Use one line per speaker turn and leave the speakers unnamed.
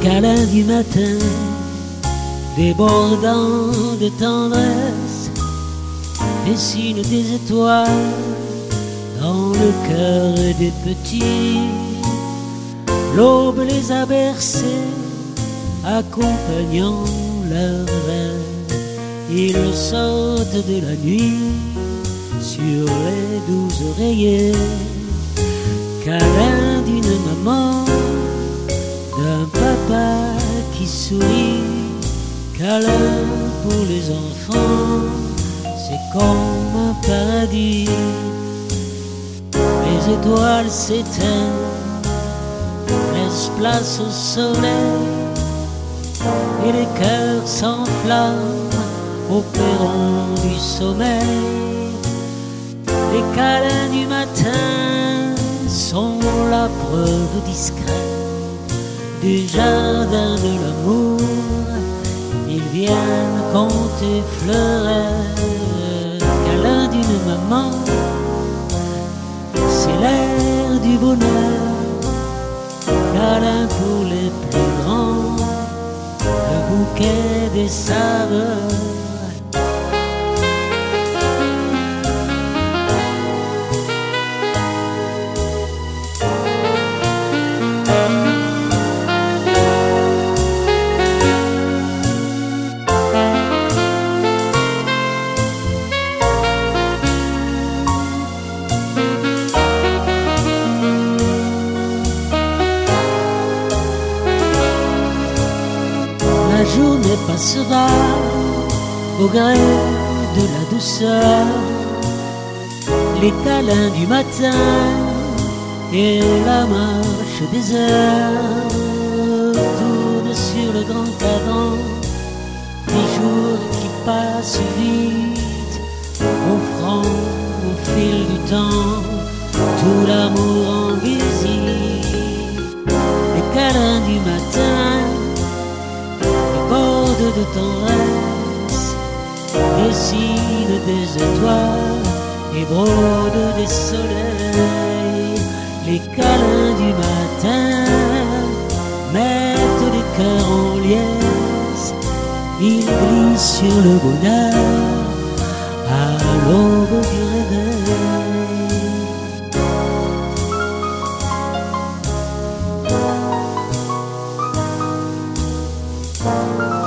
câlin du matin, débordant de tendresse, dessine des étoiles dans le cœur des petits. L'aube les a bercés, accompagnant leurs rêves. Ils sortent de la nuit sur les doux oreillers, câlin d'une maman, d'un papa qui sourit, câlin pour les enfants, c'est comme un paradis. Les étoiles s'éteignent, laissent place au soleil, et les cœurs s'enflamment au perron du sommeil. Les câlins du matin sont la preuve discrète du jardin de l'amour. Ils viennent compter fleurs, câlin d'une maman, c'est l'air du bonheur, câlin pour les plus grands, le bouquet des saveurs. La journée passera au gré de la douceur, les câlins du matin et la marche des heures tournent sur le grand cadran, les jours qui passent vite, offrant au fil du temps tout l'amour en visite. Les câlins du matin, borde de tendresse, dessine des étoiles et brode des soleils. Les câlins du matin mettent les cœurs en liesse, ils glissent sur le bonheur à l'aube du réveil.